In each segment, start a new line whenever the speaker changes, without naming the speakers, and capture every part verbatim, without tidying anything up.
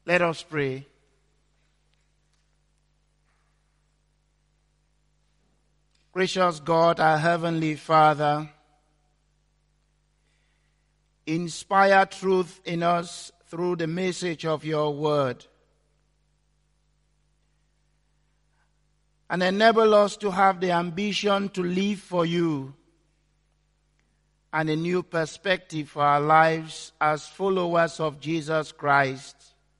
Let us pray. Gracious God, our Heavenly Father, inspire truth in us through the message of your word, and enable us to have the ambition to live for you and a new perspective for our lives as followers of Jesus Christ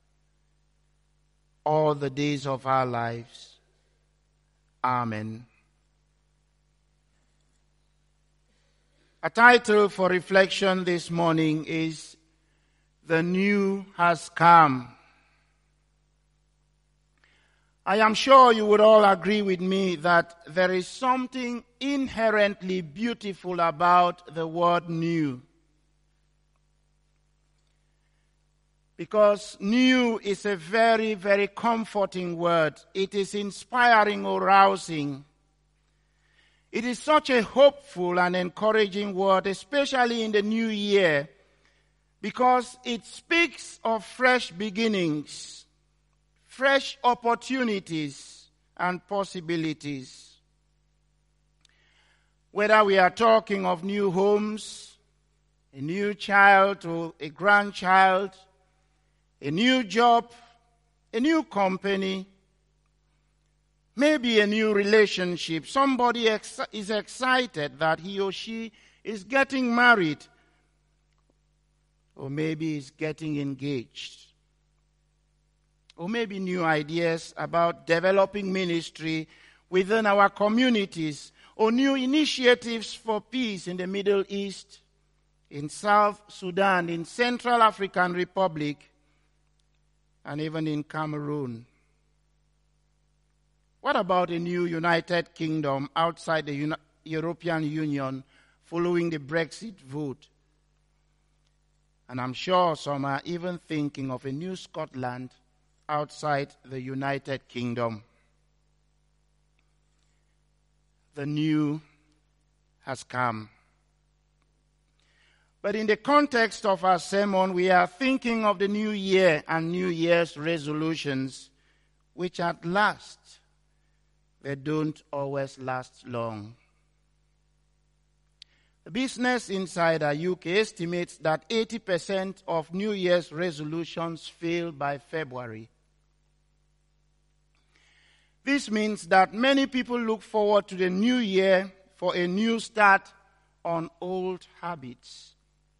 all the days of our lives. Amen. A title for reflection this morning is The New Has Come. I am sure you would all agree with me that there is something inherently beautiful about the word new. Because new is a very, very comforting word. It is inspiring or rousing. It is such a hopeful and encouraging word, especially in the new year, because it speaks of fresh beginnings, fresh opportunities and possibilities. Whether we are talking of new homes, a new child or a grandchild, a new job, a new company, maybe a new relationship. Somebody ex- is excited that he or she is getting married, or maybe is getting engaged. Or maybe new ideas about developing ministry within our communities, or new initiatives for peace in the Middle East, in South Sudan, in Central African Republic, and even in Cameroon. What about a new United Kingdom outside the Uni- European Union following the Brexit vote? And I'm sure some are even thinking of a new Scotland outside the United Kingdom. The new has come. But in the context of our sermon, we are thinking of the new year and New Year's resolutions, which at last, they don't always last long. The Business Insider U K estimates that eighty percent of New Year's resolutions fail by February. This means that many people look forward to the new year for a new start on old habits.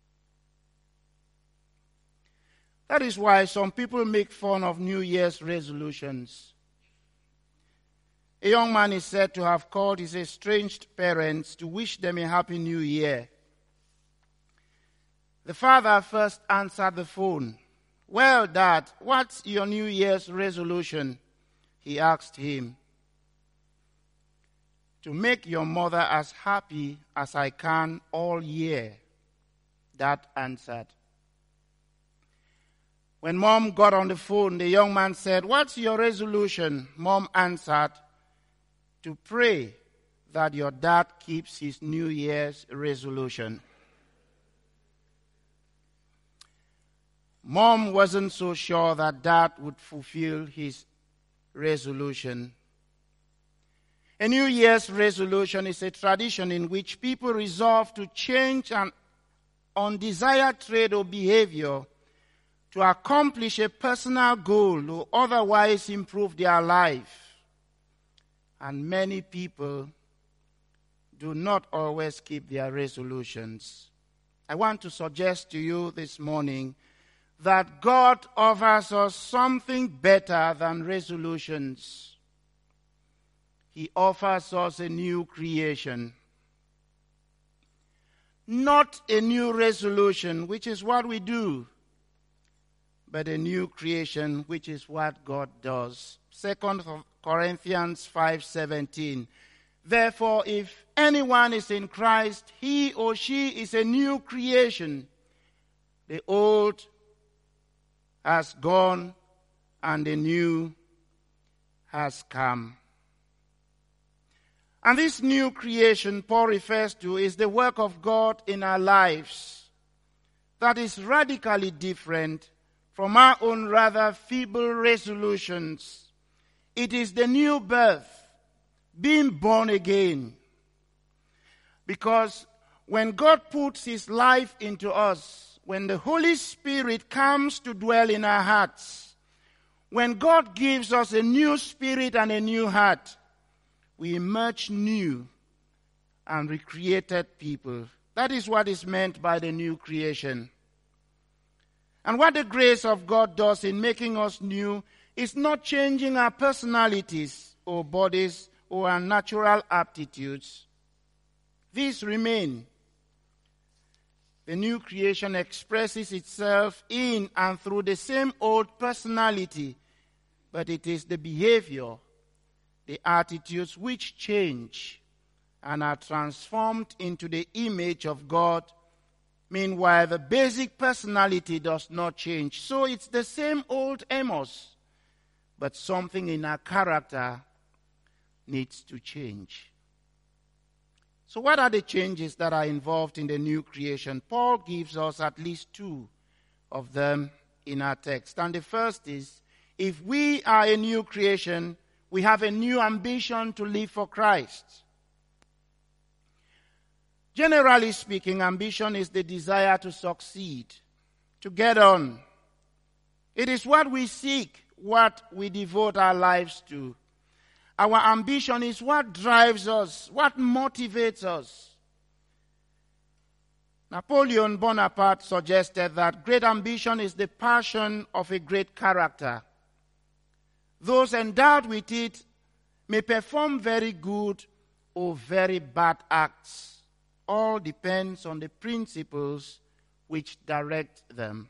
That is why some people make fun of New Year's resolutions. A young man is said to have called his estranged parents to wish them a happy new year. The father first answered the phone. "Well, Dad, what's your New Year's resolution?" he asked him. "To make your mother as happy as I can all year," Dad answered. When Mom got on the phone, the young man said, "What's your resolution?" Mom answered, "To pray that your dad keeps his New Year's resolution." Mom wasn't so sure that Dad would fulfill his resolution. A New Year's resolution is a tradition in which people resolve to change an undesired trait or behavior to accomplish a personal goal or otherwise improve their life. And many people do not always keep their resolutions. I want to suggest to you this morning that God offers us something better than resolutions. He offers us a new creation. Not a new resolution, which is what we do, but a new creation, which is what God does. Second Corinthians five seventeen. Therefore, if anyone is in Christ, he or she is a new creation. The old has gone and the new has come. And this new creation Paul refers to is the work of God in our lives that is radically different from our own rather feeble resolutions. It is the new birth, being born again. Because when God puts his life into us, when the Holy Spirit comes to dwell in our hearts, when God gives us a new spirit and a new heart, we emerge new and recreated people. That is what is meant by the new creation. And what the grace of God does in making us new is not changing our personalities or bodies or our natural aptitudes. These remain. The new creation expresses itself in and through the same old personality, but it is the behavior, the attitudes which change and are transformed into the image of God. Meanwhile, the basic personality does not change. So it's the same old Amos, but something in our character needs to change. So what are the changes that are involved in the new creation? Paul gives us at least two of them in our text. And the first is, if we are a new creation, we have a new ambition to live for Christ. Generally speaking, ambition is the desire to succeed, to get on. It is what we seek, what we devote our lives to. Our ambition is what drives us, what motivates us. Napoleon Bonaparte suggested that great ambition is the passion of a great character. Those endowed with it may perform very good or very bad acts. All depends on the principles which direct them.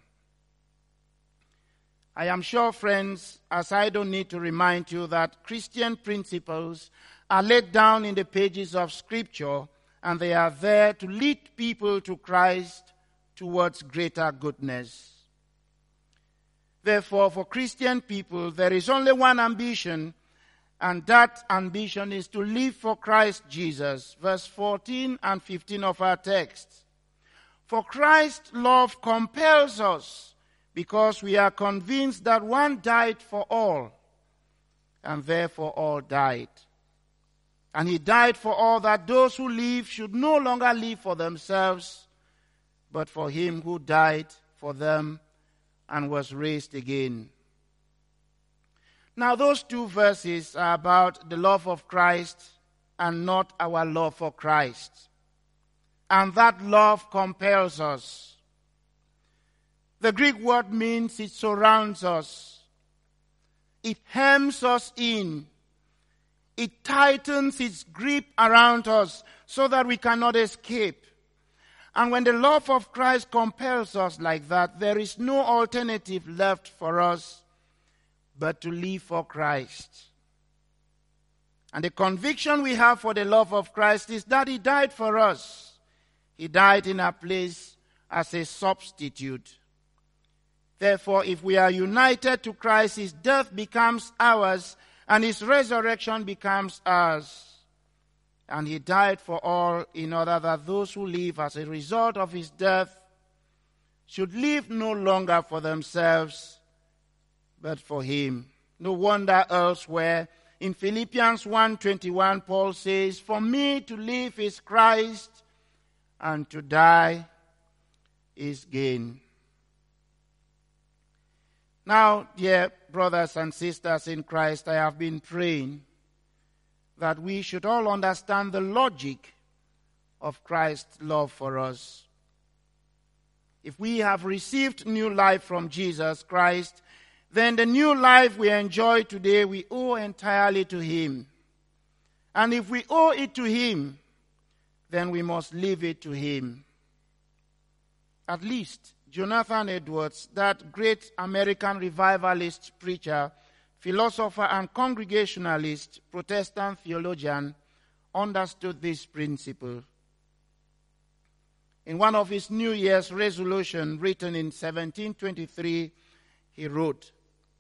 I am sure, friends, as I don't need to remind you that Christian principles are laid down in the pages of Scripture, and they are there to lead people to Christ towards greater goodness. Therefore, for Christian people, there is only one ambition, and that ambition is to live for Christ Jesus. Verse fourteen and fifteen of our text. For Christ's love compels us, because we are convinced that one died for all, and therefore all died. And he died for all, that those who live should no longer live for themselves, but for him who died for them and was raised again. Now, those two verses are about the love of Christ and not our love for Christ. And that love compels us. The Greek word means it surrounds us. It hems us in. It tightens its grip around us so that we cannot escape. And when the love of Christ compels us like that, there is no alternative left for us but to live for Christ. And the conviction we have for the love of Christ is that he died for us. He died in our place as a substitute. Therefore, if we are united to Christ, his death becomes ours, and his resurrection becomes ours. And he died for all in order that those who live as a result of his death should live no longer for themselves, but for him. No wonder elsewhere, in Philippians one twenty-one, Paul says, for me to live is Christ, and to die is gain. Now, dear brothers and sisters in Christ, I have been praying that we should all understand the logic of Christ's love for us. If we have received new life from Jesus Christ, then the new life we enjoy today, we owe entirely to him. And if we owe it to him, then we must leave it to him. At least Jonathan Edwards, that great American revivalist preacher, philosopher and Congregationalist Protestant theologian, understood this principle. In one of his New Year's resolutions written in seventeen twenty-three, he wrote,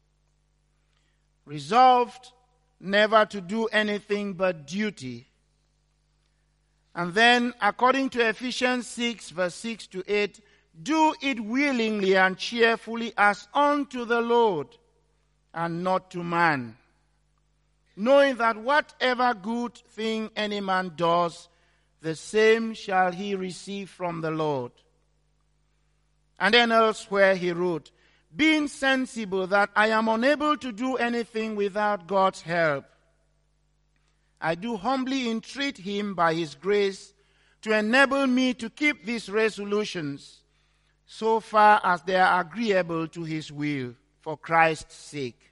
resolved never to do anything but duty. And then, according to Ephesians six, verse six to eight, do it willingly and cheerfully as unto the Lord, and not to man, knowing that whatever good thing any man does, the same shall he receive from the Lord. And then elsewhere he wrote, being sensible that I am unable to do anything without God's help, I do humbly entreat him by his grace to enable me to keep these resolutions so far as they are agreeable to his will, for Christ's sake.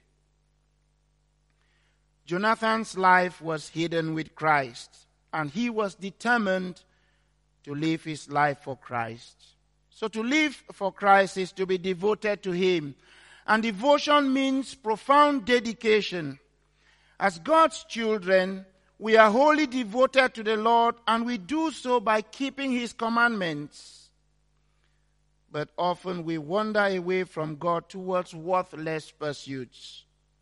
Jonathan's life was hidden with Christ, and he was determined to live his life for Christ. So to live for Christ is to be devoted to him. And devotion means profound dedication. As God's children, we are wholly devoted to the Lord, and we do so by keeping his commandments. But often we wander away from God towards worthless pursuits.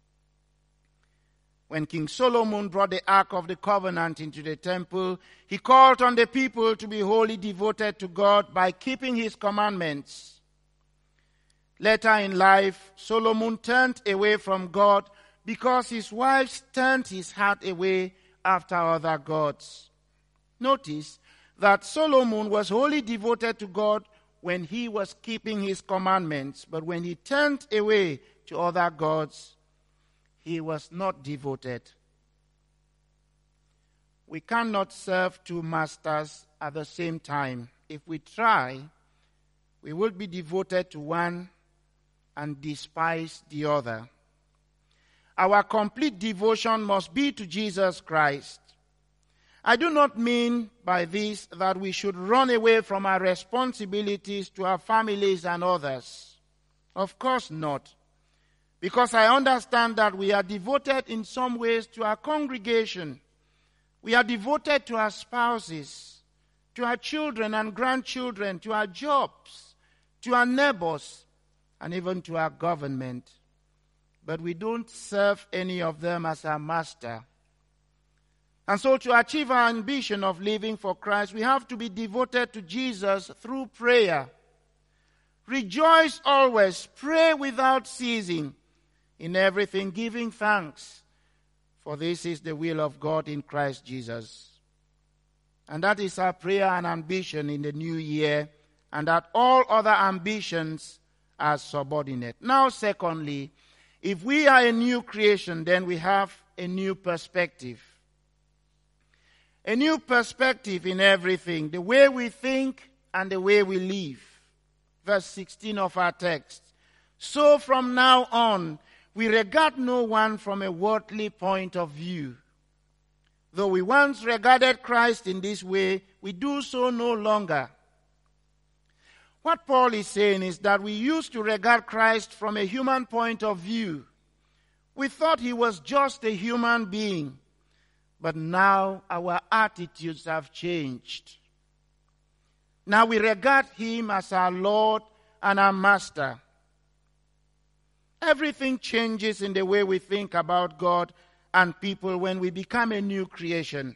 When King Solomon brought the Ark of the Covenant into the temple, he called on the people to be wholly devoted to God by keeping his commandments. Later in life, Solomon turned away from God because his wives turned his heart away after other gods. Notice that Solomon was wholly devoted to God when he was keeping his commandments, but when he turned away to other gods, he was not devoted. We cannot serve two masters at the same time. If we try, we will be devoted to one and despise the other. Our complete devotion must be to Jesus Christ. I do not mean by this that we should run away from our responsibilities to our families and others. Of course not. Because I understand that we are devoted in some ways to our congregation. We are devoted to our spouses, to our children and grandchildren, to our jobs, to our neighbors, and even to our government. But we don't serve any of them as our master. And so to achieve our ambition of living for Christ, we have to be devoted to Jesus through prayer. Rejoice always, pray without ceasing, in everything giving thanks, for this is the will of God in Christ Jesus. And that is our prayer and ambition in the new year, and that all other ambitions are subordinate. Now, secondly, if we are a new creation, then we have a new perspective. A new perspective in everything, the way we think and the way we live. Verse sixteen of our text. So from now on, we regard no one from a worldly point of view. Though we once regarded Christ in this way, we do so no longer. What Paul is saying is that we used to regard Christ from a human point of view. We thought he was just a human being. But now our attitudes have changed. Now we regard him as our Lord and our Master. Everything changes in the way we think about God and people when we become a new creation.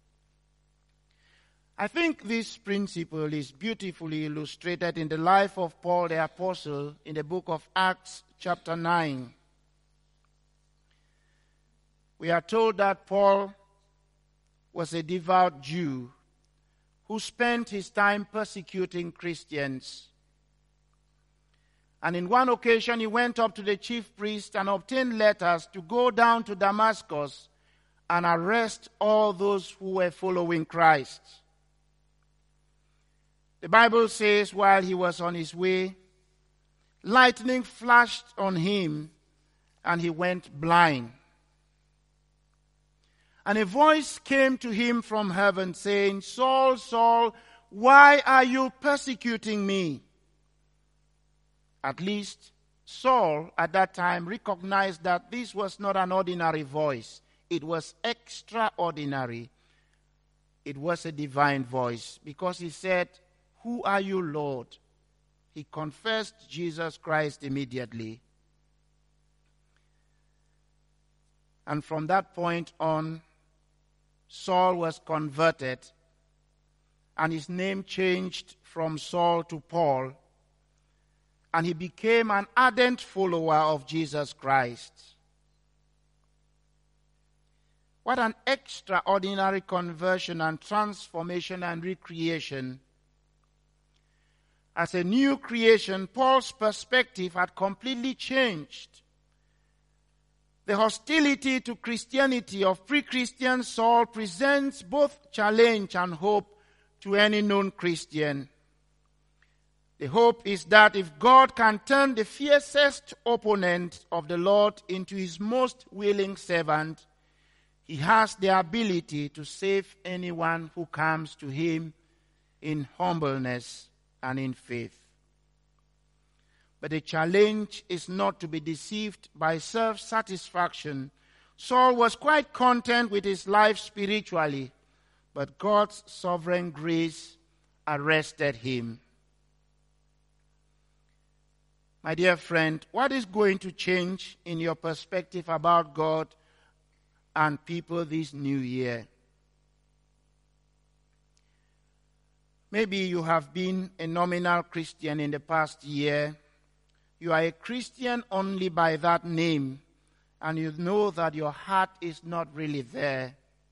I think this principle is beautifully illustrated in the life of Paul the Apostle in the book of Acts chapter nine. We are told that Paul was a devout Jew who spent his time persecuting Christians. And in one occasion, he went up to the chief priest and obtained letters to go down to Damascus and arrest all those who were following Christ. The Bible says while he was on his way, lightning flashed on him and he went blind. And a voice came to him from heaven saying, Saul, Saul, why are you persecuting me? At least Saul at that time recognized that this was not an ordinary voice. It was extraordinary. It was a divine voice because he said, Who are you, Lord? He confessed Jesus Christ immediately. And from that point on, Saul was converted, and his name changed from Saul to Paul, and he became an ardent follower of Jesus Christ. What an extraordinary conversion and transformation and recreation. As a new creation, Paul's perspective had completely changed. The hostility to Christianity of pre-Christian Saul presents both challenge and hope to any known Christian. The hope is that if God can turn the fiercest opponent of the Lord into his most willing servant, he has the ability to save anyone who comes to him in humbleness and in faith. But the challenge is not to be deceived by self-satisfaction. Saul was quite content with his life spiritually, but God's sovereign grace arrested him. My dear friend, what is going to change in your perspective about God and people this new year? Maybe you have been a nominal Christian in the past year. You are a Christian only by that name, and you know that your heart is not really there.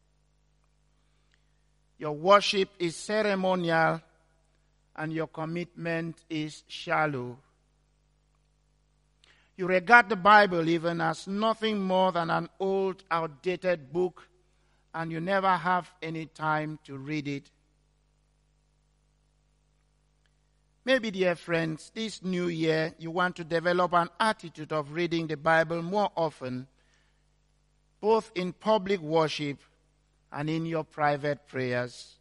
Your worship is ceremonial, and your commitment is shallow. You regard the Bible even as nothing more than an old, outdated book, and you never have any time to read it. Maybe, dear friends, this new year you want to develop an attitude of reading the Bible more often, both in public worship and in your private prayers.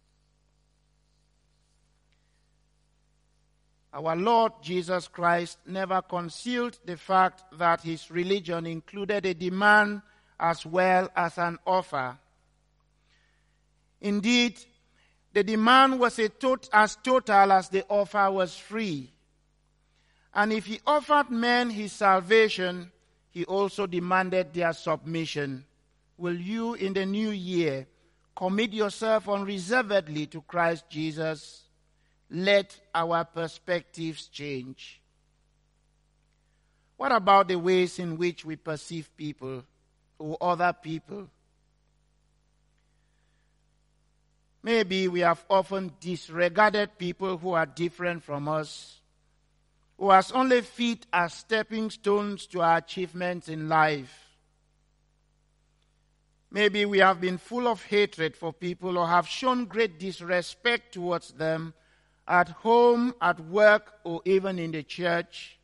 Our Lord Jesus Christ never concealed the fact that his religion included a demand as well as an offer. Indeed, the demand was a tot- as total as the offer was free. And if he offered men his salvation, he also demanded their submission. Will you, in the new year, commit yourself unreservedly to Christ Jesus? Let our perspectives change. What about the ways in which we perceive people or other people? Maybe we have often disregarded people who are different from us, who has only feet as stepping stones to our achievements in life. Maybe we have been full of hatred for people or have shown great disrespect towards them at home, at work, or even in the church.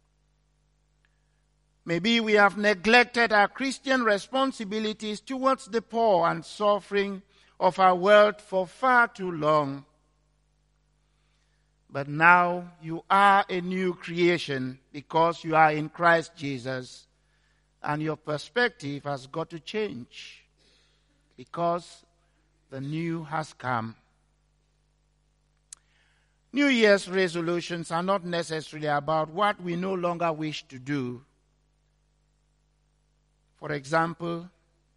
Maybe we have neglected our Christian responsibilities towards the poor and suffering of our world for far too long. But now you are a new creation because you are in Christ Jesus, and your perspective has got to change because the new has come. New Year's resolutions are not necessarily about what we no longer wish to do. For example,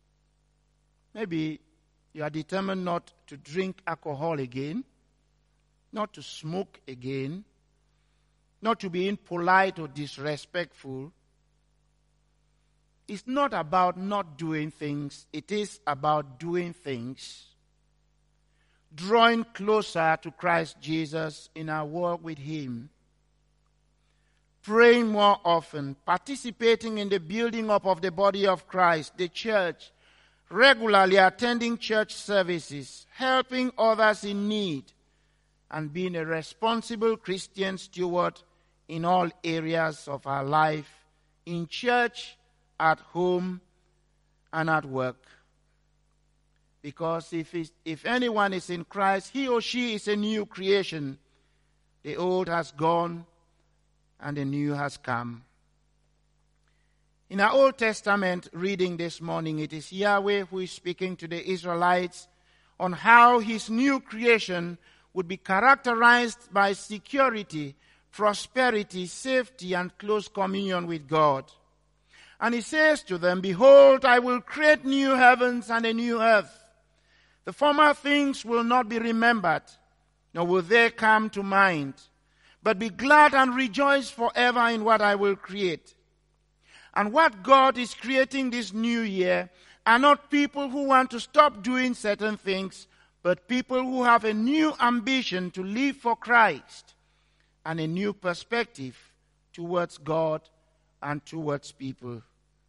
maybe you are determined not to drink alcohol again, not to smoke again, not to be impolite or disrespectful. It's not about not doing things, it is about doing things. Drawing closer to Christ Jesus in our walk with him. Praying more often, participating in the building up of the body of Christ, the church, regularly attending church services, helping others in need, and being a responsible Christian steward in all areas of our life, in church, at home, and at work. Because if, if anyone is in Christ, he or she is a new creation. The old has gone and the new has come. In our Old Testament reading this morning, it is Yahweh who is speaking to the Israelites on how his new creation would be characterized by security, prosperity, safety, and close communion with God. And he says to them, "Behold, I will create new heavens and a new earth. The former things will not be remembered, nor will they come to mind. but be glad and rejoice forever in what I will create. And what God is creating this new year are not people who want to stop doing certain things, but people who have a new ambition to live for Christ and a new perspective towards God and towards people.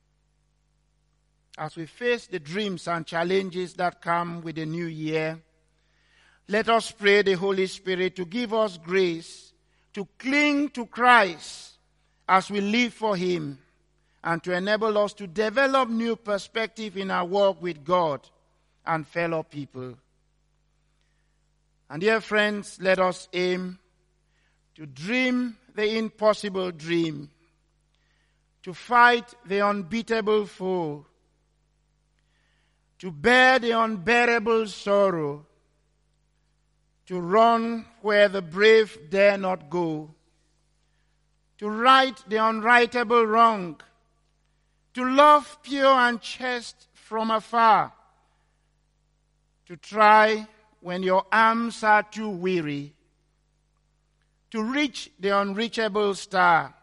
As we face the dreams and challenges that come with the new year, let us pray the Holy Spirit to give us grace to cling to Christ as we live for Him, and to enable us to develop new perspective in our walk with God and fellow people. And dear friends, let us aim to dream the impossible dream, to fight the unbeatable foe, to bear the unbearable sorrow, to run where the brave dare not go, to right the unrightable wrong, to love pure and chaste from afar, to try when your arms are too weary, to reach the unreachable star.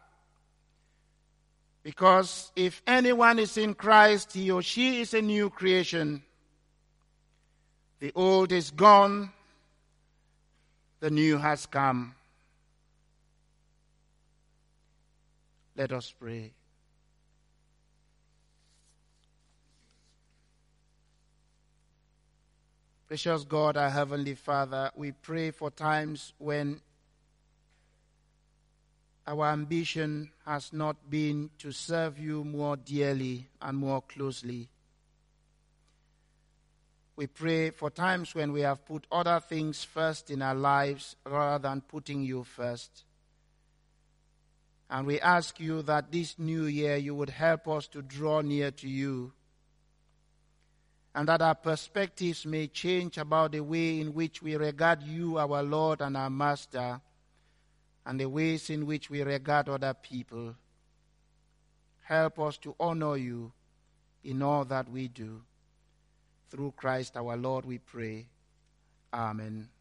Because if anyone is in Christ, he or she is a new creation. The old is gone, the new has come. Let us pray. Precious God, our Heavenly Father, we pray for times when our ambition has not been to serve you more dearly and more closely. We pray for times when we have put other things first in our lives rather than putting you first. And we ask you that this new year you would help us to draw near to you, and that our perspectives may change about the way in which we regard you, our Lord and our Master, and the ways in which we regard other people. Help us to honor you in all that we do. Through Christ our Lord we pray. Amen.